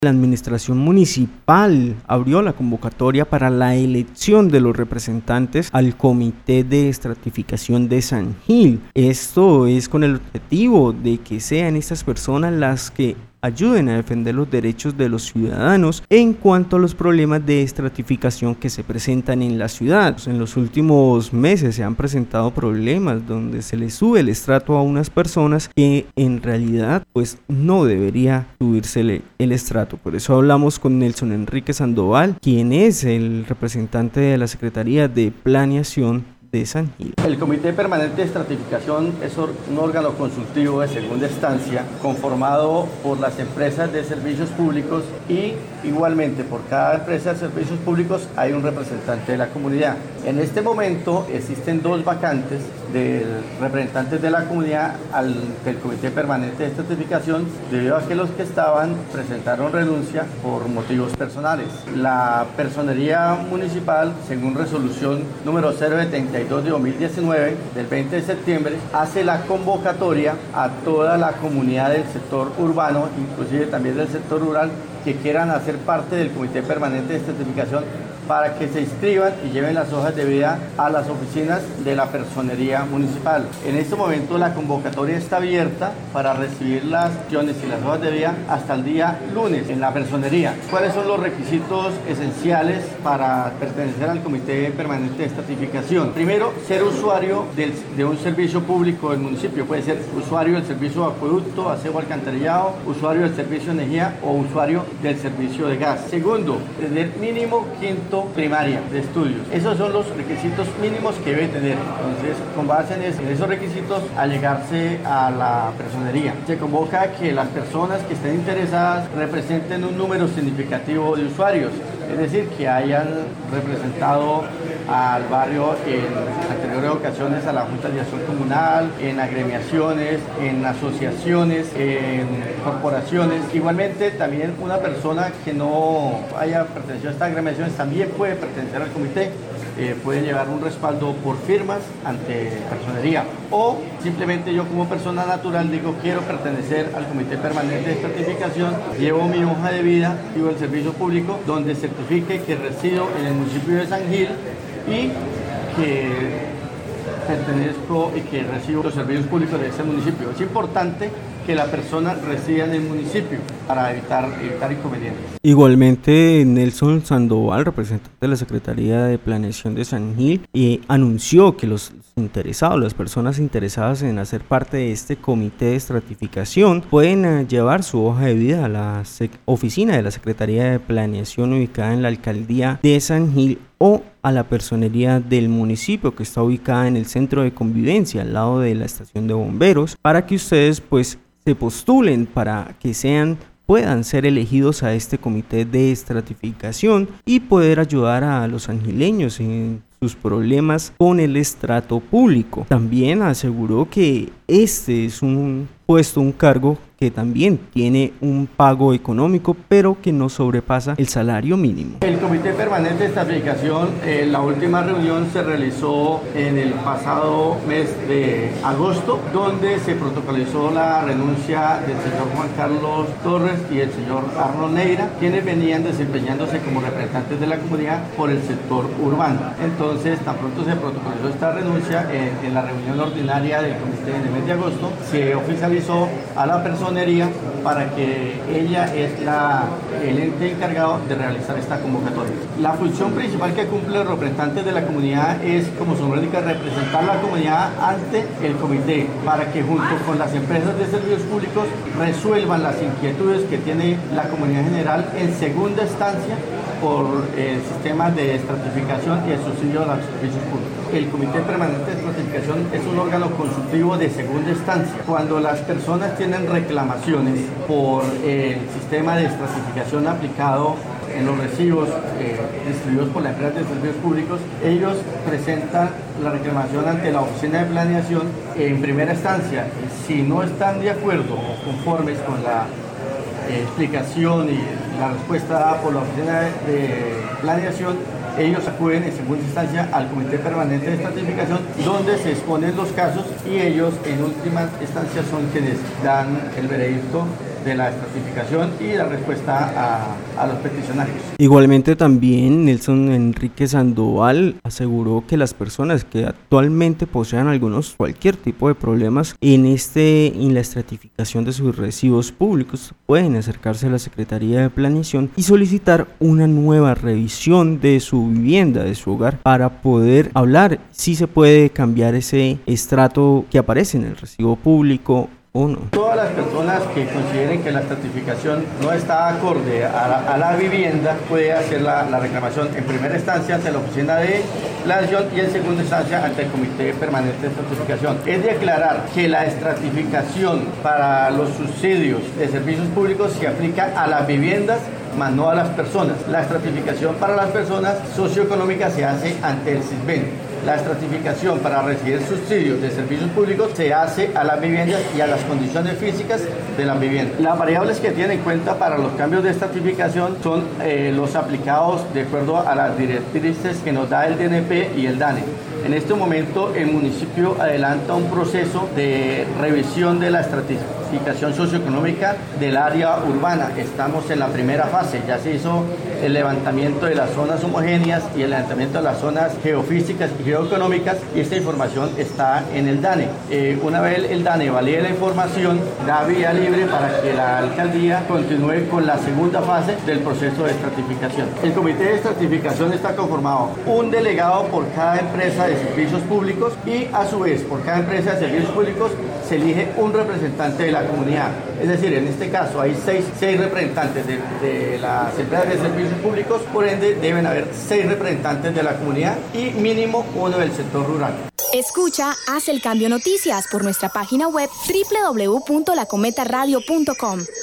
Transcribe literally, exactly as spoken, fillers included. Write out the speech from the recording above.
La administración municipal abrió la convocatoria para la elección de los representantes al Comité de Estratificación de San Gil. Esto es con el objetivo de que sean estas personas las que ayuden a defender los derechos de los ciudadanos en cuanto a los problemas de estratificación que se presentan en la ciudad. En los últimos meses se han presentado problemas donde se les sube el estrato a unas personas que en realidad pues no debería subírsele el estrato. Por eso hablamos con Nelson Enrique Sandoval, quien es el representante de la Secretaría de Planeación de San Gil. El Comité Permanente de Estratificación es un órgano consultivo de segunda instancia conformado por las empresas de servicios públicos y igualmente por cada empresa de servicios públicos hay un representante de la comunidad. En este momento existen dos vacantes de representantes de la comunidad al del Comité Permanente de Estratificación debido a que los que estaban presentaron renuncia por motivos personales. La personería municipal, según resolución número cero setenta y dos de dos mil diecinueve del veinte de septiembre, hace la convocatoria a toda la comunidad del sector urbano, inclusive también del sector rural, que quieran hacer parte del Comité Permanente de Estratificación para que se inscriban y lleven las hojas de vida a las oficinas de la personería municipal. En este momento la convocatoria está abierta para recibir las acciones y las hojas de vida hasta el día lunes en la personería. ¿Cuáles son los requisitos esenciales para pertenecer al Comité Permanente de Estratificación? Primero, ser usuario del, de un servicio público del municipio. Puede ser usuario del servicio de acueducto, aseo, alcantarillado, usuario del servicio de energía o usuario del servicio de gas. Segundo, tener mínimo quinto primaria de estudios. Esos son los requisitos mínimos que debe tener. Entonces, con base en, eso, en esos requisitos, al llegarse a la personería, se convoca a que las personas que estén interesadas representen un número significativo de usuarios, es decir, que hayan representado al barrio en anteriores ocasiones a la Junta de Acción Comunal, en agremiaciones, en asociaciones, en corporaciones. Igualmente, también una persona que no haya pertenecido a estas agremiaciones también puede pertenecer al comité. Eh, puede llevar un respaldo por firmas ante personería o simplemente yo como persona natural digo quiero pertenecer al Comité Permanente de Estratificación, llevo mi hoja de vida, vivo el servicio público donde certifique que resido en el municipio de San Gil y que pertenezco y que recibo los servicios públicos de ese municipio. Es importante que la persona resida en el municipio para evitar, evitar inconvenientes. Igualmente, Nelson Sandoval, representante de la Secretaría de Planeación de San Gil, eh, anunció que los interesados, las personas interesadas en hacer parte de este comité de estratificación, pueden eh, llevar su hoja de vida a la oficina de la Secretaría de Planeación ubicada en la Alcaldía de San Gil o a la personería del municipio que está ubicada en el centro de convivencia al lado de la estación de bomberos, para que ustedes pues se postulen para que sean puedan ser elegidos a este comité de estratificación y poder ayudar a los sangileños en sus problemas con el estrato público. También aseguró que este es un puesto, un cargo que también tiene un pago económico, pero que no sobrepasa el salario mínimo. El Comité Permanente de Estratificación, eh, la última reunión se realizó en el pasado mes de agosto, donde se protocolizó la renuncia del señor Juan Carlos Torres y el señor Arnold Neira, quienes venían desempeñándose como representantes de la comunidad por el sector urbano. Entonces, tan pronto se protocolizó esta renuncia, eh, en la reunión ordinaria del comité en el mes de agosto, se oficializó a la persona para que ella es la, el ente encargado de realizar esta convocatoria. La función principal que cumple los representantes de la comunidad es, como su nombre indica, representar la comunidad ante el comité para que junto con las empresas de servicios públicos resuelvan las inquietudes que tiene la comunidad general en segunda instancia por el sistema de estratificación y el subsidio a los servicios públicos. El Comité Permanente de Estratificación es un órgano consultivo de segunda instancia. Cuando las personas tienen reclamaciones por el sistema de estratificación aplicado en los recibos eh, distribuidos por las empresas de servicios públicos, ellos presentan la reclamación ante la Oficina de Planeación en primera instancia. Si no están de acuerdo o conformes con la eh, explicación y la respuesta dada por la Oficina de, de Planeación, ellos acuden en segunda instancia al Comité Permanente de Estratificación, donde se exponen los casos y ellos en última instancia son quienes dan el veredicto de la estratificación y la respuesta a, a los peticionarios. Igualmente también Nelson Enrique Sandoval aseguró que las personas que actualmente posean algunos cualquier tipo de problemas en este en la estratificación de sus recibos públicos pueden acercarse a la Secretaría de Planeación y solicitar una nueva revisión de su vivienda, de su hogar, para poder hablar si se puede cambiar ese estrato que aparece en el recibo público o no. Todas las personas que consideren que la estratificación no está acorde a la, a la vivienda puede hacer la, la reclamación en primera instancia ante la oficina de planeación y en segunda instancia ante el Comité Permanente de Estratificación. Es de aclarar que la estratificación para los subsidios de servicios públicos se aplica a las viviendas, más no a las personas. La estratificación para las personas socioeconómicas se hace ante el SISBEN. La estratificación para recibir subsidios de servicios públicos se hace a las viviendas y a las condiciones físicas de las viviendas. Las variables que tienen en cuenta para los cambios de estratificación son eh, los aplicados de acuerdo a las directrices que nos da el D N P y el D A N E. En este momento el municipio adelanta un proceso de revisión de la estratificación socioeconómica del área urbana. Estamos en la primera fase, ya se hizo el levantamiento de las zonas homogéneas y el levantamiento de las zonas geofísicas y geoeconómicas, y esta información está en el D A N E. Eh, una vez el D A N E valide la información, da vía libre para que la alcaldía continúe con la segunda fase del proceso de estratificación. El comité de estratificación está conformado un delegado por cada empresa de servicios públicos y a su vez por cada empresa de servicios públicos se elige un representante de la comunidad. Es decir, en este caso hay seis, seis representantes de, de las empresas de servicios públicos, por ende deben haber seis representantes de la comunidad y mínimo uno del sector rural. Escucha Haz el Cambio Noticias por nuestra página web doble u doble u doble u punto la cometa radio punto com.